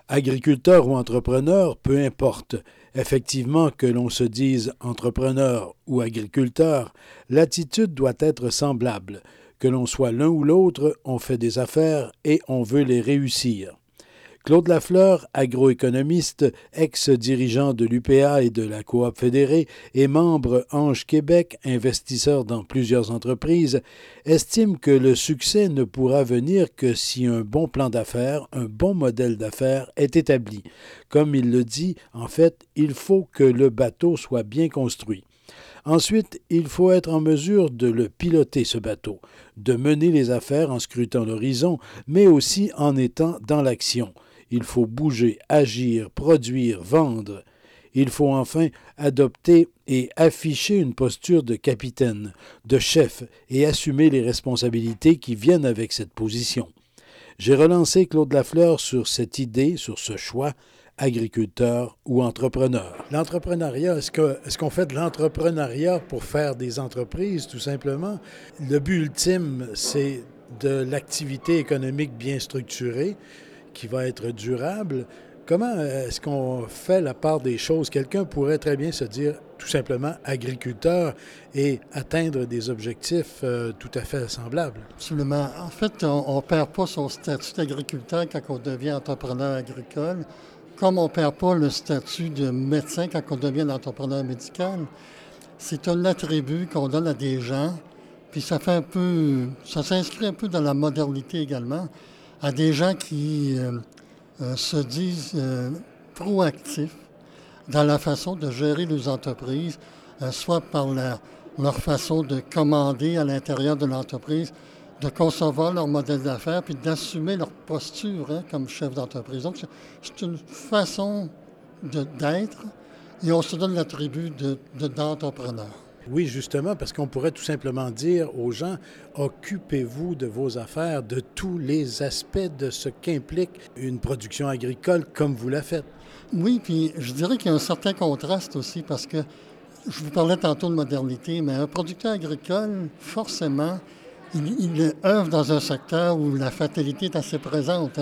Agriculteur ou entrepreneur, peu importe. Effectivement, que l'on se dise entrepreneur ou agriculteur, l'attitude doit être semblable. Que l'on soit l'un ou l'autre, on fait des affaires et on veut les réussir. Claude Lafleur, agroéconomiste, ex-dirigeant de l'UPA et de la Coop fédérée et membre Ange Québec, investisseur dans plusieurs entreprises, estime que le succès ne pourra venir que si un bon plan d'affaires, un bon modèle d'affaires est établi. Comme il le dit, en fait, il faut que le bateau soit bien construit. Ensuite, il faut être en mesure de le piloter, ce bateau, de mener les affaires en scrutant l'horizon, mais aussi en étant dans l'action. Il faut bouger, agir, produire, vendre. Il faut enfin adopter et afficher une posture de capitaine, de chef et assumer les responsabilités qui viennent avec cette position. J'ai relancé Claude Lafleur sur cette idée, sur ce choix, agriculteur ou entrepreneur. L'entrepreneuriat, est-ce qu'on fait de l'entrepreneuriat pour faire des entreprises, tout simplement? Le but ultime, c'est de l'activité économique bien structurée, qui va être durable. Comment est-ce qu'on fait la part des choses? Quelqu'un pourrait très bien se dire tout simplement agriculteur et atteindre des objectifs tout à fait semblables. Absolument. En fait, on ne perd pas son statut d'agriculteur quand on devient entrepreneur agricole, comme on ne perd pas le statut de médecin quand on devient entrepreneur médical. C'est un attribut qu'on donne à des gens, puis ça s'inscrit un peu dans la modernité également, à des gens qui se disent proactifs dans la façon de gérer leurs entreprises, soit par leur façon de commander à l'intérieur de l'entreprise, de concevoir leur modèle d'affaires, puis d'assumer leur posture comme chef d'entreprise. Donc, c'est une façon d'être, et on se donne l'attribut d'entrepreneur. Oui, justement, parce qu'on pourrait tout simplement dire aux gens, occupez-vous de vos affaires, de tous les aspects de ce qu'implique une production agricole comme vous la faites. Oui, puis je dirais qu'il y a un certain contraste aussi, parce que je vous parlais tantôt de modernité, mais un producteur agricole, forcément, il œuvre dans un secteur où la fatalité est assez présente.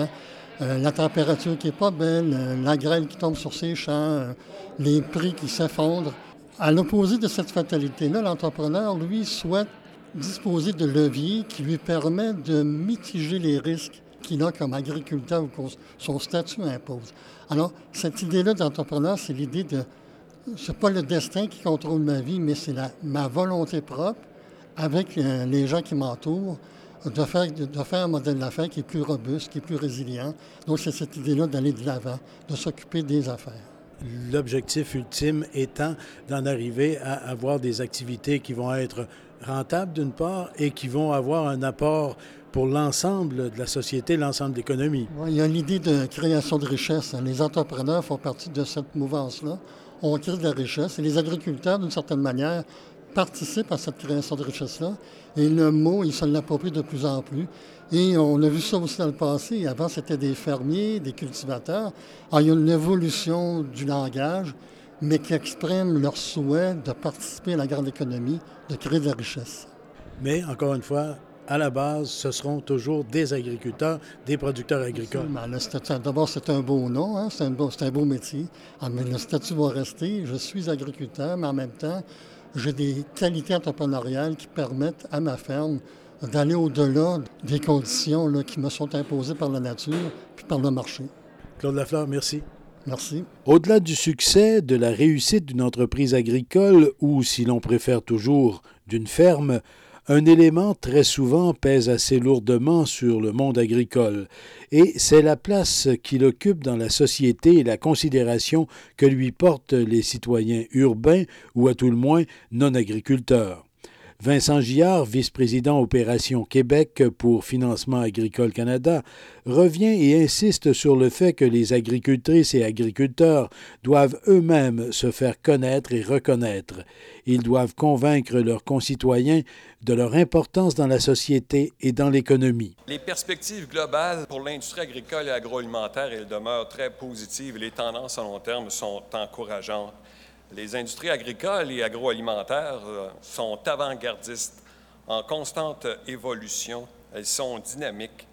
La température qui n'est pas belle, la grêle qui tombe sur ses champs, les prix qui s'effondrent. À l'opposé de cette fatalité-là, l'entrepreneur, lui, souhaite disposer de leviers qui lui permettent de mitiger les risques qu'il a comme agriculteur ou que son statut impose. Alors, cette idée-là d'entrepreneur, c'est l'idée de... C'est pas le destin qui contrôle ma vie, mais c'est ma volonté propre, avec les gens qui m'entourent, de faire un modèle d'affaires qui est plus robuste, qui est plus résilient. Donc, c'est cette idée-là d'aller de l'avant, de s'occuper des affaires. L'objectif ultime étant d'en arriver à avoir des activités qui vont être rentables d'une part et qui vont avoir un apport pour l'ensemble de la société, l'ensemble de l'économie. Oui, il y a l'idée de création de richesse. Les entrepreneurs font partie de cette mouvance-là. On crée de la richesse et les agriculteurs, d'une certaine manière, participent à cette création de richesse-là. Et le mot, il se l'approprie de plus en plus. Et on a vu ça aussi dans le passé. Avant, c'était des fermiers, des cultivateurs. Alors, il y a une évolution du langage, mais qui exprime leur souhait de participer à la grande économie, de créer de la richesse. Mais, encore une fois, à la base, ce seront toujours des agriculteurs, des producteurs agricoles. D'abord, c'est un beau nom, c'est un beau métier. Mais le statut va rester. Je suis agriculteur, mais en même temps, j'ai des qualités entrepreneuriales qui permettent à ma ferme d'aller au-delà des conditions qui me sont imposées par la nature puis par le marché. Claude Lafleur, merci. Merci. Au-delà du succès, de la réussite d'une entreprise agricole ou, si l'on préfère toujours, d'une ferme, un élément très souvent pèse assez lourdement sur le monde agricole, et c'est la place qu'il occupe dans la société et la considération que lui portent les citoyens urbains ou à tout le moins non agriculteurs. Vincent Giard, vice-président Opération Québec pour Financement Agricole Canada, revient et insiste sur le fait que les agricultrices et agriculteurs doivent eux-mêmes se faire connaître et reconnaître. Ils doivent convaincre leurs concitoyens de leur importance dans la société et dans l'économie. Les perspectives globales pour l'industrie agricole et agroalimentaire, elles demeurent très positives et les tendances à long terme sont encourageantes. Les industries agricoles et agroalimentaires sont avant-gardistes, en constante évolution. Elles sont dynamiques.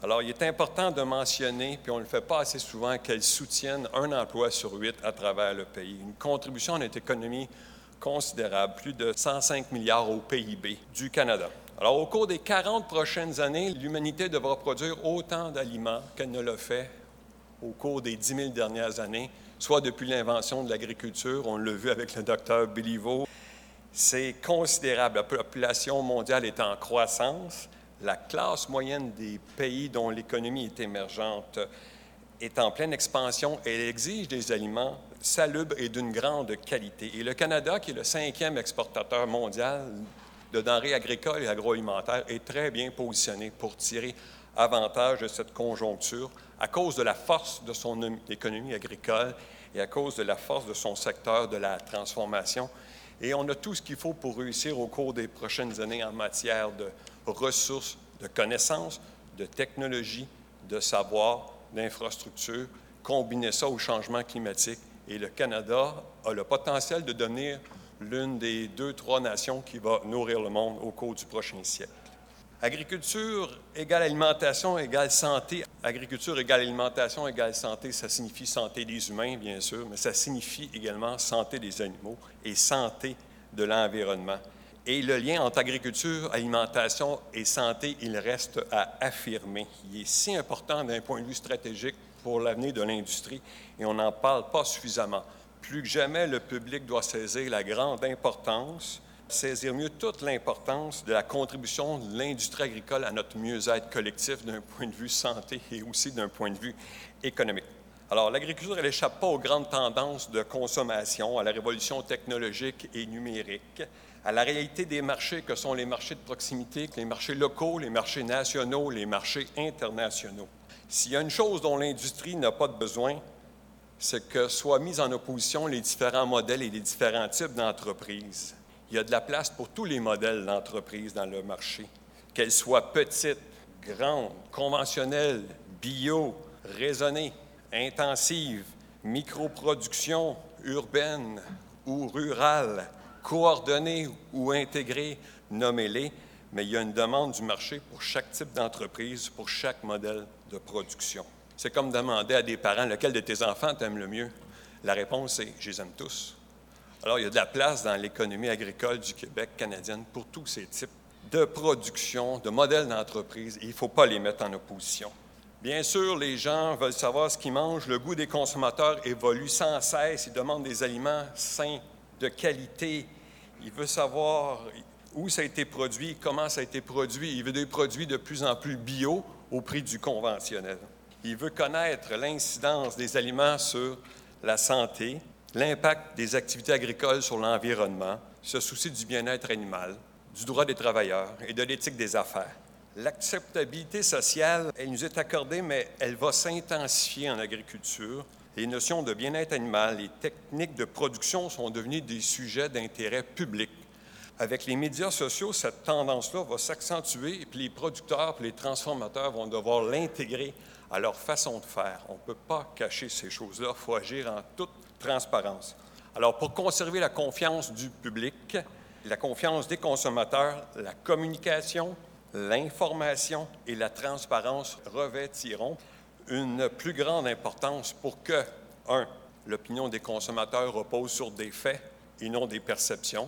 Alors, il est important de mentionner, puis on ne le fait pas assez souvent, qu'elles soutiennent un emploi sur 8 à travers le pays. Une contribution à notre économie considérable, plus de 105 milliards au PIB du Canada. Alors, au cours des 40 prochaines années, l'humanité devra produire autant d'aliments qu'elle ne l'a fait au cours des 10 000 dernières années, soit depuis l'invention de l'agriculture, on l'a vu avec le docteur Béliveau. C'est considérable. La population mondiale est en croissance. La classe moyenne des pays dont l'économie est émergente est en pleine expansion et elle exige des aliments salubres et d'une grande qualité. Et le Canada, qui est le 5e exportateur mondial de denrées agricoles et agroalimentaires, est très bien positionné pour tirer avantage de cette conjoncture à cause de la force de son économie agricole et à cause de la force de son secteur de la transformation. Et on a tout ce qu'il faut pour réussir au cours des prochaines années en matière de ressources, de connaissances, de technologies, de savoir, d'infrastructures, combiner ça au changement climatique. Et le Canada a le potentiel de devenir l'une des 2-3 nations qui va nourrir le monde au cours du prochain siècle. Agriculture égale alimentation égale santé. Agriculture égale alimentation égale santé, ça signifie santé des humains, bien sûr, mais ça signifie également santé des animaux et santé de l'environnement. Et le lien entre agriculture, alimentation et santé, il reste à affirmer. Il est si important d'un point de vue stratégique pour l'avenir de l'industrie et on n'en parle pas suffisamment. Plus que jamais, le public doit saisir la grande importance, saisir mieux toute l'importance de la contribution de l'industrie agricole à notre mieux-être collectif d'un point de vue santé et aussi d'un point de vue économique. Alors, l'agriculture, elle n'échappe pas aux grandes tendances de consommation, à la révolution technologique et numérique, à la réalité des marchés que sont les marchés de proximité, les marchés locaux, les marchés nationaux, les marchés internationaux. S'il y a une chose dont l'industrie n'a pas de besoin, c'est que soient mis en opposition les différents modèles et les différents types d'entreprises. Il y a de la place pour tous les modèles d'entreprise dans le marché, qu'elles soient petites, grandes, conventionnelles, bio, raisonnées, intensives, microproduction, urbaine ou rurale, coordonnées ou intégrées, nommez-les, mais il y a une demande du marché pour chaque type d'entreprise, pour chaque modèle de production. C'est comme demander à des parents, lequel de tes enfants t'aimes le mieux? La réponse est, je les aime tous. Alors, il y a de la place dans l'économie agricole du Québec canadienne pour tous ces types de production, de modèles d'entreprise, et il ne faut pas les mettre en opposition. Bien sûr, les gens veulent savoir ce qu'ils mangent. Le goût des consommateurs évolue sans cesse. Ils demandent des aliments sains, de qualité. Ils veulent savoir où ça a été produit, comment ça a été produit. Ils veulent des produits de plus en plus bio au prix du conventionnel. Ils veulent connaître l'incidence des aliments sur la santé, l'impact des activités agricoles sur l'environnement, se soucie du bien-être animal, du droit des travailleurs et de l'éthique des affaires. L'acceptabilité sociale, elle nous est accordée, mais elle va s'intensifier en agriculture. Les notions de bien-être animal, les techniques de production sont devenues des sujets d'intérêt public. Avec les médias sociaux, cette tendance-là va s'accentuer et puis les producteurs et les transformateurs vont devoir l'intégrer à leur façon de faire. On ne peut pas cacher ces choses-là, il faut agir en toute transparence. Alors, pour conserver la confiance du public, la confiance des consommateurs, la communication, l'information et la transparence revêtiront une plus grande importance pour que, 1, l'opinion des consommateurs repose sur des faits et non des perceptions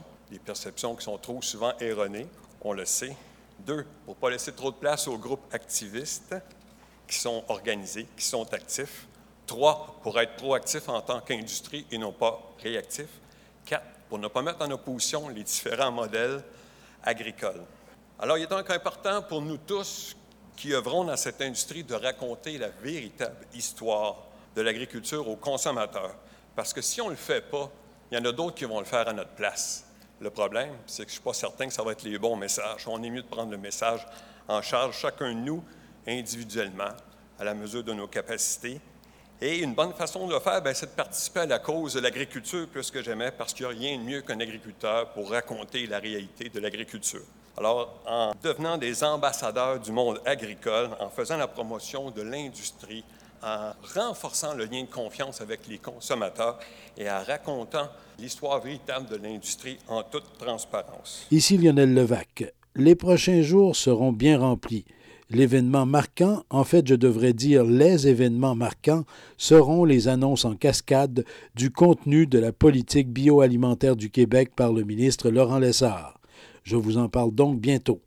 qui sont trop souvent erronées, on le sait. 2, pour ne pas laisser trop de place aux groupes activistes qui sont organisés, qui sont actifs. 3, pour être proactif en tant qu'industrie et non pas réactif. 4, pour ne pas mettre en opposition les différents modèles agricoles. Alors, il est donc important pour nous tous qui œuvrons dans cette industrie de raconter la véritable histoire de l'agriculture aux consommateurs. Parce que si on ne le fait pas, il y en a d'autres qui vont le faire à notre place. Le problème, c'est que je ne suis pas certain que ça va être les bons messages. On est mieux de prendre le message en charge, chacun de nous, individuellement, à la mesure de nos capacités. Et une bonne façon de le faire, c'est de participer à la cause de l'agriculture plus que jamais, parce qu'il n'y a rien de mieux qu'un agriculteur pour raconter la réalité de l'agriculture. Alors, en devenant des ambassadeurs du monde agricole, en faisant la promotion de l'industrie, en renforçant le lien de confiance avec les consommateurs et en racontant l'histoire véritable de l'industrie en toute transparence. Ici Lionel Levac. Les prochains jours seront bien remplis. L'événement marquant, en fait je devrais dire les événements marquants, seront les annonces en cascade du contenu de la politique bioalimentaire du Québec par le ministre Laurent Lessard. Je vous en parle donc bientôt.